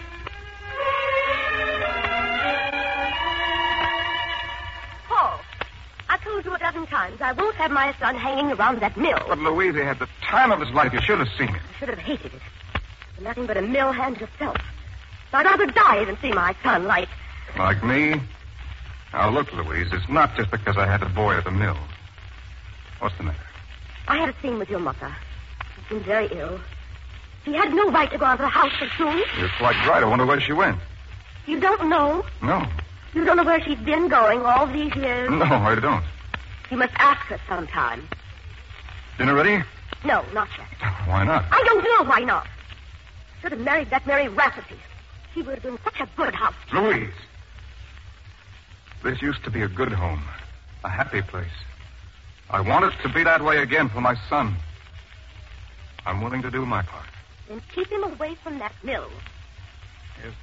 Paul, I told you a dozen times I won't have my son hanging around that mill. But Louise, he had the time of his life. You should have seen it. I should have hated it. You're nothing but a mill hand yourself. I'd rather die than see my son like... Like me? Now, look, Louise, it's not just because I had a boy at the mill. What's the matter? I had a scene with your mother. She's been very ill. She had no right to go out of the house so soon. You're quite right. I wonder where she went. You don't know? No. You don't know where she's been going all these years? No, I don't. You must ask her sometime. Dinner ready? No, not yet. Why not? I don't know why not. Should have married that Mary Rafferty. She would have been such a good house. Louise. This used to be a good home. A happy place. I want it to be that way again for my son. I'm willing to do my part. Then keep him away from that mill. Yes.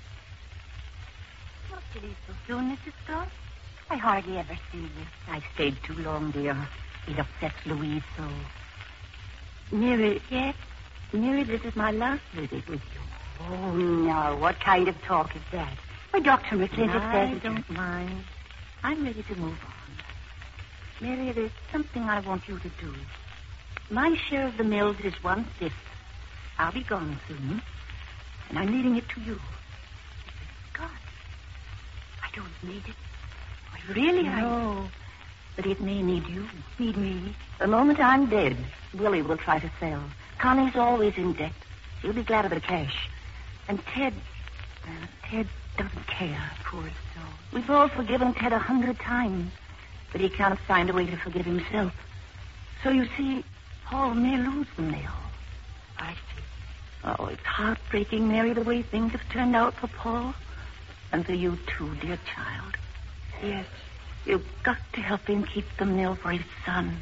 What did he so soon, Mrs. Scott? I hardly ever see you. I stayed too long, dear. It upsets Louise so. Mary. Yes? Mary, this is my last visit with you. Oh, no. What kind of talk is that? Why, Dr. McClintock I says... don't mind. I'm ready to move on. Mary, there's something I want you to do. My share of the mills is 1/5. I'll be gone soon, and I'm leaving it to you. God, I don't need it. I really No. But it may need you. Need me? The moment I'm dead, Willie will try to sell. Connie's always in debt. She'll be glad of the cash. And Ted doesn't care, poor soul. We've all forgiven Ted 100 times, but he can't find a way to forgive himself. So you see, Paul may lose the mill. I see. Oh, it's heartbreaking, Mary, the way things have turned out for Paul. And for you, too, dear child. Yes. You've got to help him keep the mill for his son.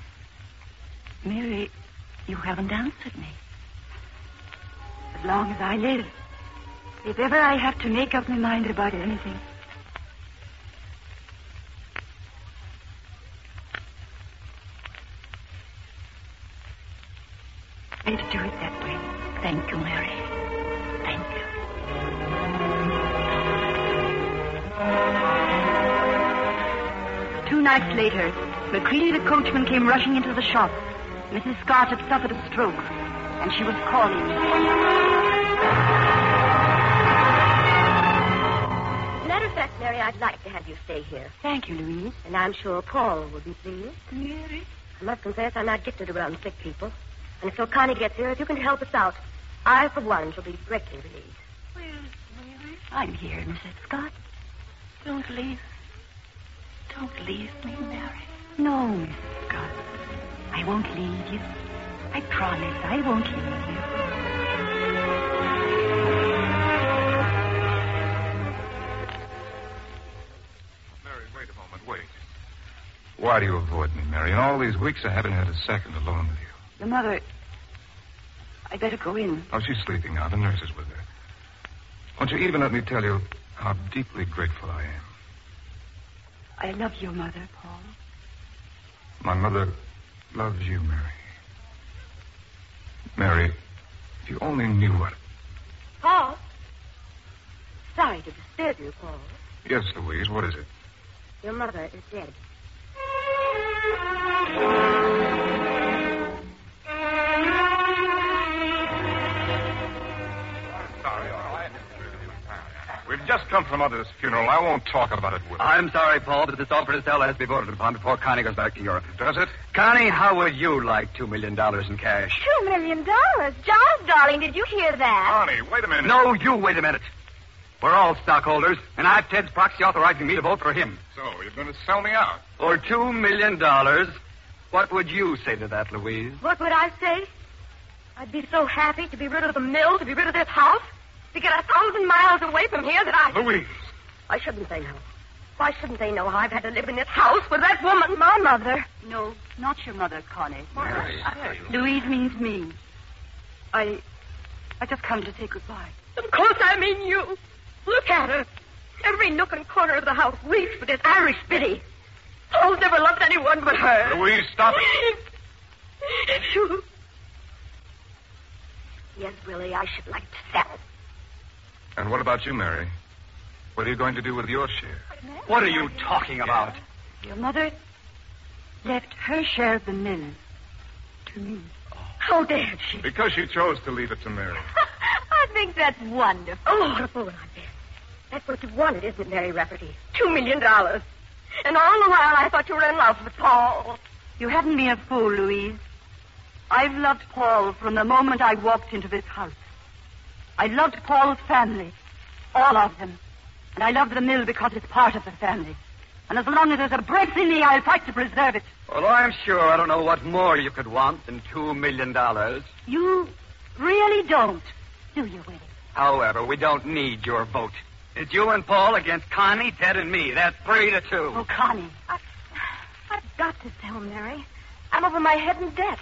Mary, you haven't answered me. As long as I live. If ever I have to make up my mind about anything. I'd do it that way. Thank you, Mary. Thank you. 2 nights later, McCready the coachman came rushing into the shop. Mrs. Scott had suffered a stroke, and she was calling. As a matter of fact, Mary, I'd like to have you stay here. Thank you, Louise. And I'm sure Paul will be pleased. Mary? I must confess I'm not gifted around sick people. And if Connie gets here, if you can help us out, I, for one, shall be greatly relieved. I'm here, Mrs. Scott. Don't leave. Don't leave me, Mary. No, Mrs. Scott. I won't leave you. I promise I won't leave you. Mary, wait a moment. Wait. Why do you avoid me, Mary? In all these weeks, I haven't had a second alone with you. The mother... I better go in. Oh, she's sleeping now. The nurse is with her. Won't you even let me tell you how deeply grateful I am? I love your mother, Paul. My mother loves you, Mary. Mary, if you only knew what... Paul? Sorry to disturb you, Paul. Yes, Louise, what is it? Your mother is dead. I've just come from Mother's funeral. I won't talk about it, Will. I'm sorry, Paul, but this offer to sell has to be voted upon before Connie goes back to Europe. Does it? Connie, how would you like $2 million in cash? $2 million? Giles, darling, did you hear that? Connie, wait a minute. No, you wait a minute. We're all stockholders, and I've Ted's proxy authorizing me to vote for him. So, you're going to sell me out? For $2 million, what would you say to that, Louise? What would I say? I'd be so happy to be rid of the mill, to be rid of this house, to get 1,000 miles away from here that I... Louise! Why shouldn't they know? Why shouldn't they know how I've had to live in this house with that woman, my mother? No, not your mother, Connie. Mary. Louise means me. I just come to say goodbye. Of course I mean you. Look at her. Every nook and corner of the house reeks for this Irish biddy. Paul's never loved anyone but her. Louise, stop it. You... Yes, Willie, I should like to sell. And what about you, Mary? What are you going to do with your share? What are you talking about? Your mother left her share of the mill to me. How dare she? Because she chose to leave it to Mary. I think that's wonderful. Oh, what a fool I've been. That's what you wanted, isn't it, Mary Rafferty? $2 million. And all the while I thought you were in love with Paul. You haven't been a fool, Louise. I've loved Paul from the moment I walked into this house. I loved Paul's family, all of them. And I love the mill because it's part of the family. And as long as there's a breath in me, I'll fight to preserve it. Well, I'm sure I don't know what more you could want than $2 million. You really don't, do you, Willie? However, we don't need your vote. It's you and Paul against Connie, Ted, and me. That's 3-2. Oh, Connie. I've got to sell, Mary. I'm over my head in debt.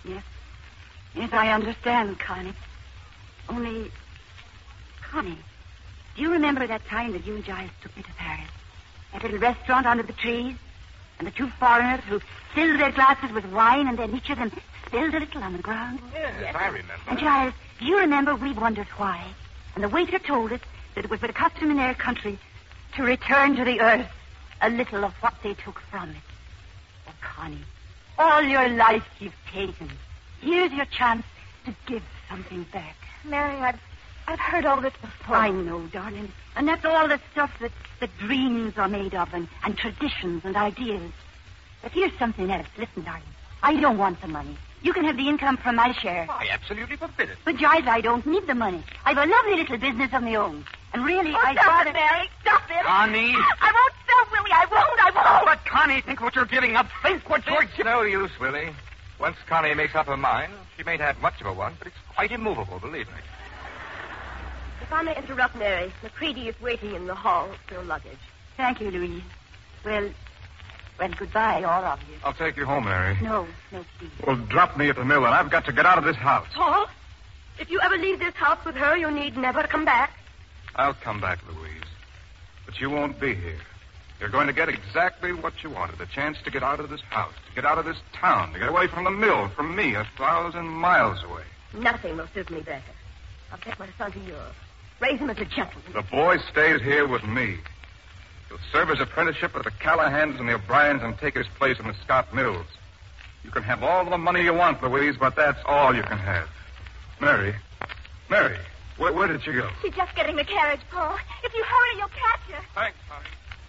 Yes, I understand, Connie. Only, Connie, do you remember that time that you and Giles took me to Paris? That little restaurant under the trees? And the two foreigners who filled their glasses with wine and then each of them spilled a little on the ground? Yes, I remember. And Giles, do you remember we wondered why? And the waiter told us that it was the custom in their country to return to the earth a little of what they took from it. Oh, Connie, all your life you've taken. Here's your chance to give something back. Mary, I've heard all this before. I know, darling. And that's all the stuff that dreams are made of and traditions and ideas. But here's something else. Listen, darling. I don't want the money. You can have the income from my share. I absolutely forbid it. But, Giles, I don't need the money. I've a lovely little business of my own. And really, I stop thought it, Mary. Stop it. Connie. I won't sell, Willie. I won't. But, Connie, think what you're giving up. Think what you're... It's no use, Willie. Once Connie makes up her mind, she mayn't have much of a one, but it's quite immovable, believe me. If I may interrupt, Mary, McCready is waiting in the hall for your luggage. Thank you, Louise. Well, goodbye, all of you. I'll take you home, Mary. No, please. Well, drop me at the mill, and I've got to get out of this house. Paul, if you ever leave this house with her, you need never come back. I'll come back, Louise. But you won't be here. You're going to get exactly what you wanted, a chance to get out of this house, to get out of this town, to get away from the mill, from me, 1,000 miles away. Nothing will suit me better. I'll take my son to Europe. Raise him as a gentleman. The boy stays here with me. He'll serve his apprenticeship with the Callahans and the O'Briens and take his place in the Scott Mills. You can have all the money you want, Louise, but that's all you can have. Mary, where did she go? She's just getting the carriage, Paul. If you hurry, you'll catch her. Thanks, honey.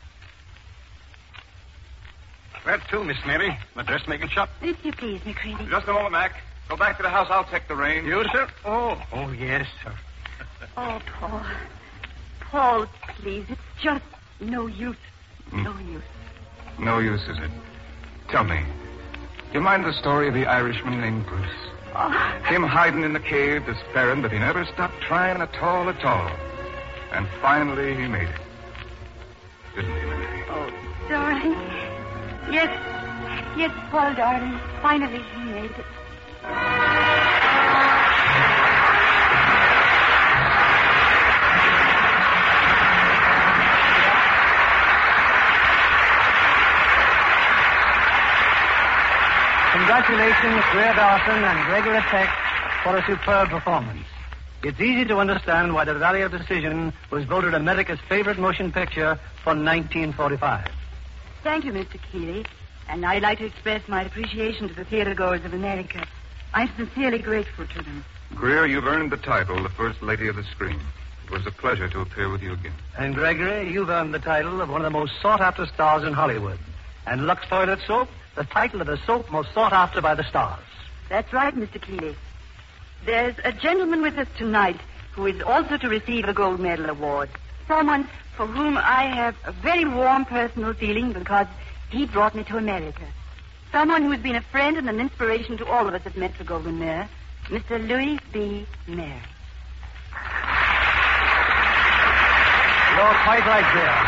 Where to, Miss Mary? The dressmaking shop? If you please, McCready. Just a moment, Mac. Go back to the house. I'll take the reins. You, sir? Oh, yes, sir. Oh, Paul. Paul, please. It's just no use. No use. No use, is it? Tell me. You mind the story of the Irishman named Bruce? Oh. Him hiding in the cave, despairing, but he never stopped trying at all. And finally he made it. Didn't he, Mary? Oh, darling. Yes, Paul, darling. Finally he made it. Congratulations, Greer Dawson and Gregory Peck, for a superb performance. It's easy to understand why The Valley of Decision was voted America's favorite motion picture for 1945. Thank you, Mr. Keeley. And I'd like to express my appreciation to the theater goers of America. I'm sincerely grateful to them. Greer, you've earned the title, the First Lady of the Screen. It was a pleasure to appear with you again. And Gregory, you've earned the title of one of the most sought-after stars in Hollywood. And Lux Toilet Soap, the title of the soap most sought after by the stars. That's right, Mr. Keeley. There's a gentleman with us tonight who is also to receive a gold medal award. Someone for whom I have a very warm personal feeling because he brought me to America. Someone who has been a friend and an inspiration to all of us at Metro-Goldwyn-Mayer, Mr. Louis B. Mayer. You're quite right there.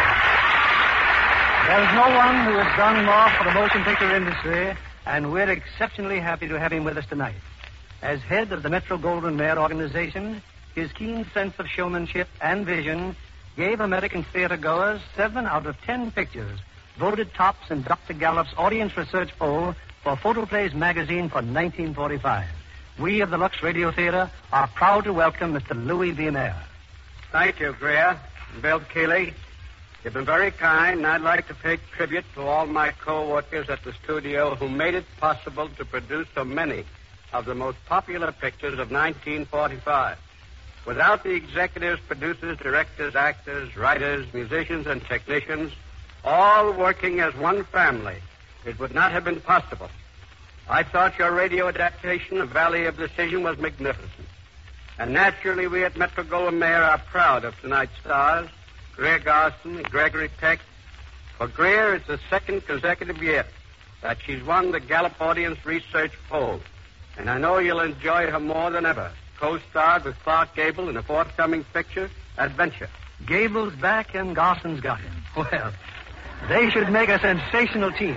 There's no one who has done more for the motion picture industry, and we're exceptionally happy to have him with us tonight. As head of the Metro-Goldwyn-Mayer organization, his keen sense of showmanship and vision gave American theater-goers 7 out of 10 pictures voted tops in Dr. Gallup's audience research poll for Photoplays magazine for 1945. We of the Lux Radio Theater are proud to welcome Mr. Louis B. Mayer. Thank you, Greer and Bill Keeley. You've been very kind, and I'd like to pay tribute to all my co-workers at the studio who made it possible to produce so many of the most popular pictures of 1945. Without the executives, producers, directors, actors, writers, musicians, and technicians, all working as one family, it would not have been possible. I thought your radio adaptation of Valley of Decision was magnificent. And naturally, we at Metro-Goldwyn-Mayer are proud of tonight's stars, Greer Garson and Gregory Peck. For Greer, it's the second consecutive year that she's won the Gallup Audience Research Poll. And I know you'll enjoy her more than ever, co-starred with Clark Gable in a forthcoming picture, Adventure. Gable's back and Garson's got him. Well, they should make a sensational team.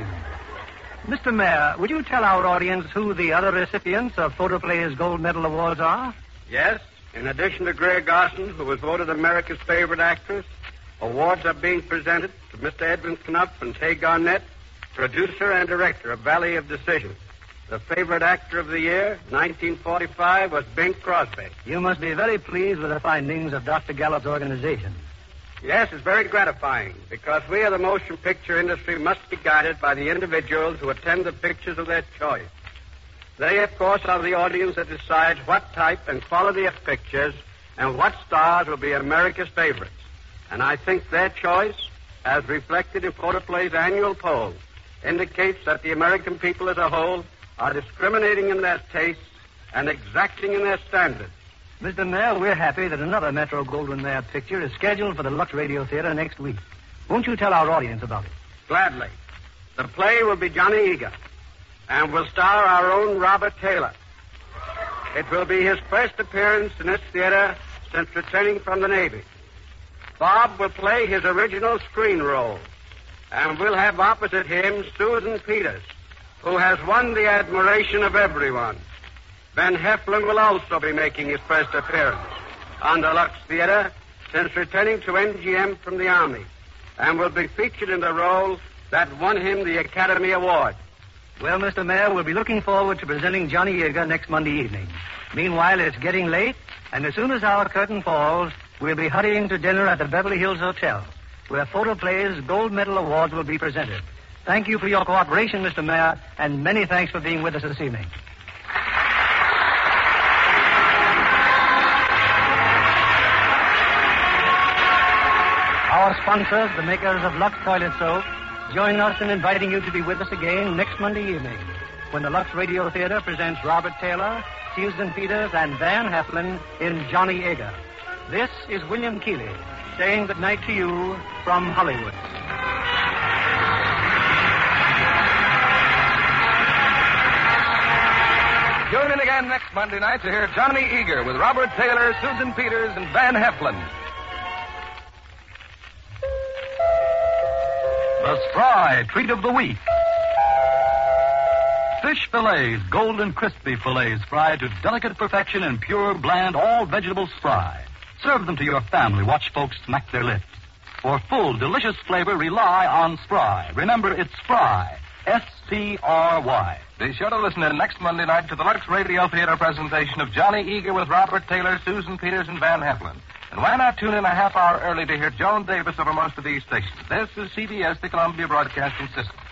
Mr. Mayer, would you tell our audience who the other recipients of Photoplay's Gold Medal Awards are? Yes. In addition to Greer Garson, who was voted America's favorite actress, awards are being presented to Mr. Edwin Knopf and Tay Garnett, producer and director of Valley of Decision. The favorite actor of the year, 1945, was Bing Crosby. You must be very pleased with the findings of Dr. Gallup's organization. Yes, it's very gratifying, because we of the motion picture industry must be guided by the individuals who attend the pictures of their choice. They, of course, are the audience that decides what type and quality of pictures and what stars will be America's favorites. And I think their choice, as reflected in Photoplay's annual poll, indicates that the American people as a whole are discriminating in their tastes and exacting in their standards. Mr. Mayer, we're happy that another Metro-Goldwyn-Mayer picture is scheduled for the Lux Radio Theater next week. Won't you tell our audience about it? Gladly. The play will be Johnny Eager, and will star our own Robert Taylor. It will be his first appearance in this theater since returning from the Navy. Bob will play his original screen role, and we'll have opposite him Susan Peters, who has won the admiration of everyone. Ben Heflin will also be making his first appearance on the Lux Theater since returning to MGM from the Army, and will be featured in the role that won him the Academy Award. Well, Mr. Mayer, we'll be looking forward to presenting Johnny Eager next Monday evening. Meanwhile, it's getting late, and as soon as our curtain falls, we'll be hurrying to dinner at the Beverly Hills Hotel, where Photoplay's Gold Medal Awards will be presented. Thank you for your cooperation, Mr. Mayer, and many thanks for being with us this evening. Our sponsors, the makers of Lux Toilet Soap, join us in inviting you to be with us again next Monday evening when the Lux Radio Theater presents Robert Taylor, Susan Peters, and Van Heflin in Johnny Eager. This is William Keeley saying good night to you from Hollywood. Tune in again next Monday night to hear Johnny Eager with Robert Taylor, Susan Peters, and Van Heflin. The Spry Treat of the Week. Fish fillets, golden crispy fillets fried to delicate perfection in pure, bland, all-vegetable spry. Serve them to your family. Watch folks smack their lips. For full, delicious flavor, rely on Spry. Remember, it's Spry. S-P-R-Y. Be sure to listen in next Monday night to the Lux Radio Theater presentation of Johnny Eager with Robert Taylor, Susan Peters, and Van Heflin. And why not tune in a half hour early to hear Joan Davis over most of these stations? This is CBS, the Columbia Broadcasting System.